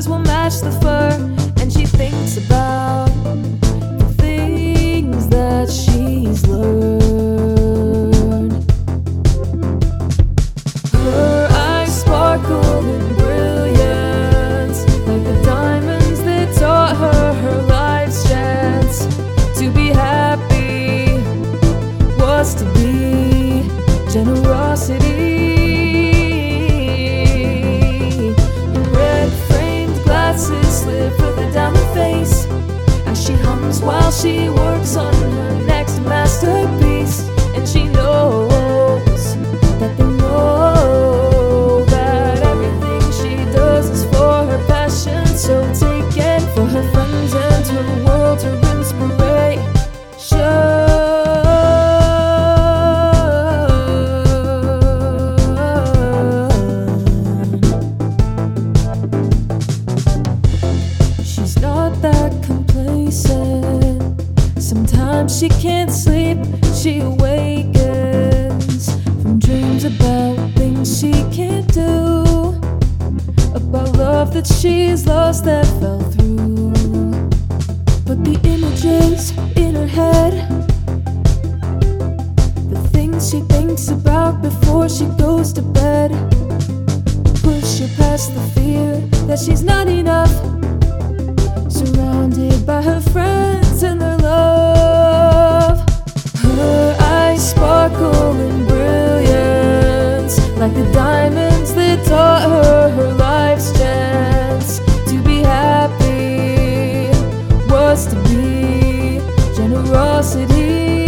eyes will match the fur, and she thinks about the things that she's learned. Her eyes sparkle in brilliance, like the diamonds that taught her her life's chance. To be happy was to be generosity. Slip further down her face as she hums while she works on her next masterpiece. And she knows that they know that everything she does is for her passion. So take it for her friends and her world, her inspiration. Sometimes she can't sleep, she awakens from dreams about things she can't do, about love that she's lost that fell through. But the images in her head, the things she thinks about before she goes to bed, push her past the fear that she's not enough. Surrounded by her friends and their love, her eyes sparkle in brilliance, like the diamonds that taught her her life's chance. To be happy was to be generosity.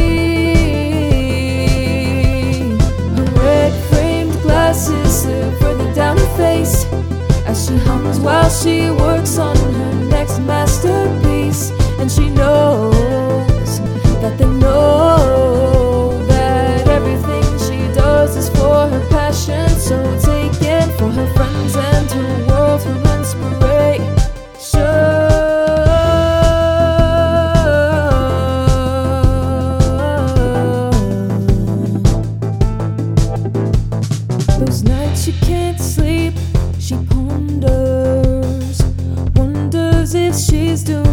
Her red-framed glasses slip further down her face as she hums while she works on her next masterpiece. And she knows that they know that everything she does is for her passion. So take it for her friends and her world, her inspiration. Those nights she can't sleep, she ponders, wonders if she's doing